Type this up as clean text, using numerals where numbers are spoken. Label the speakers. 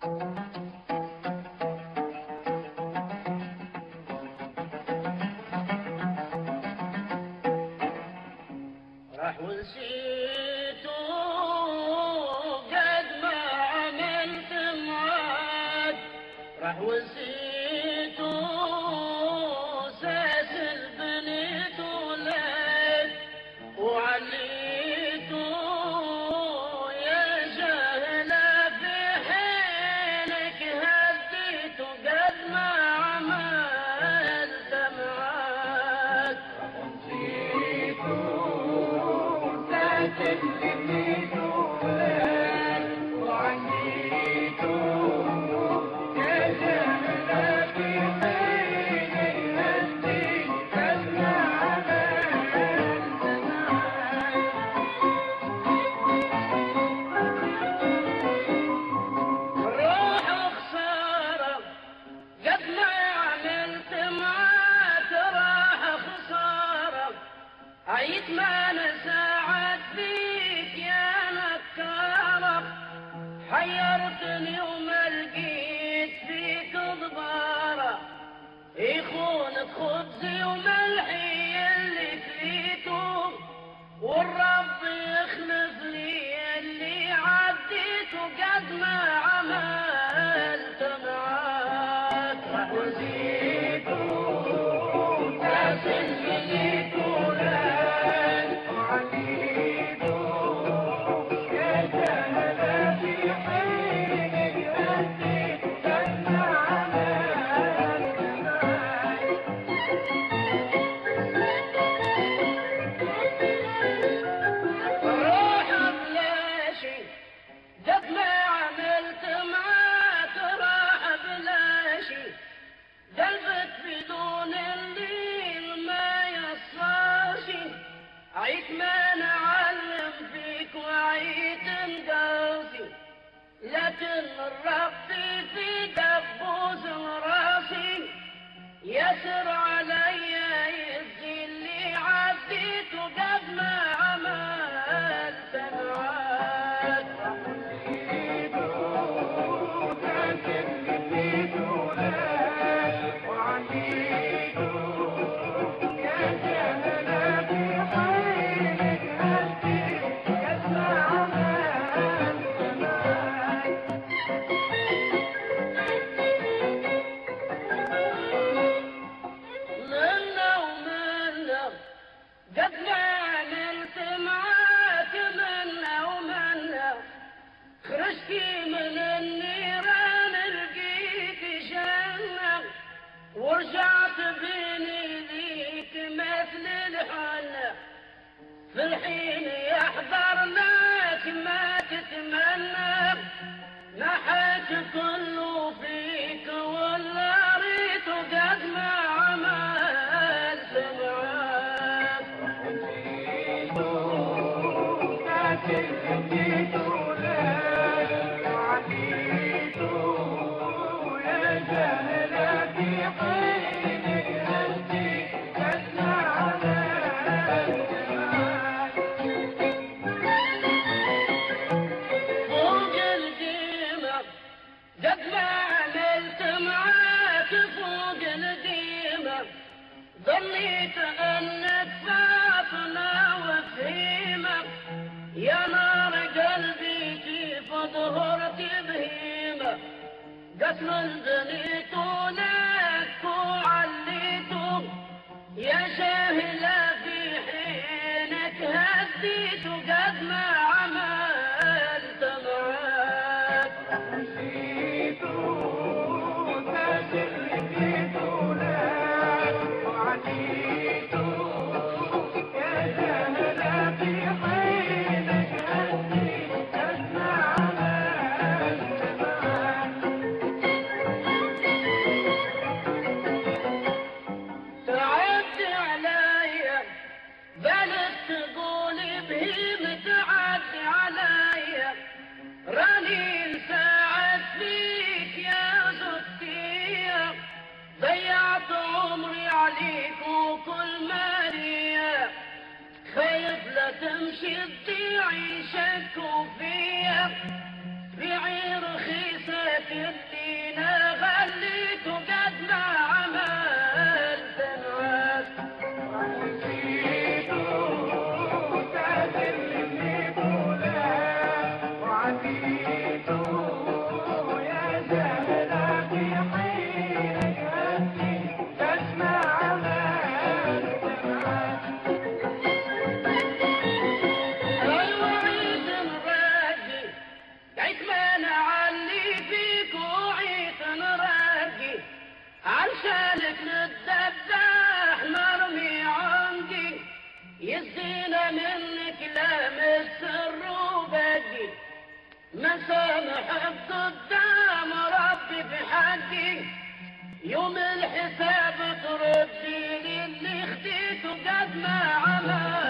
Speaker 1: راح ونسيته قد ما عملت معاد، راح ونسيته ساسل بنيت ولاد وعليته يا جاهلة في حينك هديته قد ما عملت معاد. عيت ما نساعد فيك يا نكارة، حيرتني وما لقيت فيك ضبارة، يخونك خبزي وملحي اللي كليته، والرب يخلف لي اللي عديته قد ما عملت معاك. راح وزيته تاسل جديته عيت ما نعلم فيك وعيت مدوسي، لكن الرب في دبوس راسي يسر عليا يزي اللي عديته قد ما عملت معاك. قد ما عملت معاك منا ومنا، خرجتي من النيران لقيت جنة، ورجعت بيني ذيك مثل الحنة، في الحين يحضر لك ما تتمنى، نحت كله فيك ولا ريته قد ما عملت معاك. قد ما عملت معاك فوق الديمة، ظنيت انك فاطمة وفهيمة، يا نار قلبي كيف ظهرت بهيمة، قتل بنيته لك وعليته، يا جاهلة في حينك هديته قد ما عملت معاك. وكل مالية خايف لا تمشي تضيعي شكوا فيا، بيعي رخيصة اللينا غليت وقد ما عملت معاك
Speaker 2: ونسيته تعلمني بولا وعديته يا زهرة في حينك أنتي تسمع عملت معاك
Speaker 1: ايوه عيد نراجي عيد ما نعلي فيك وعيد نراجي علشانك نتذبح مرمي عندي يزينا منك لامس الروباجي ما سامحك قدام ربي بحقي يوم الحساب تردي لي اللي خديته قد ما عمل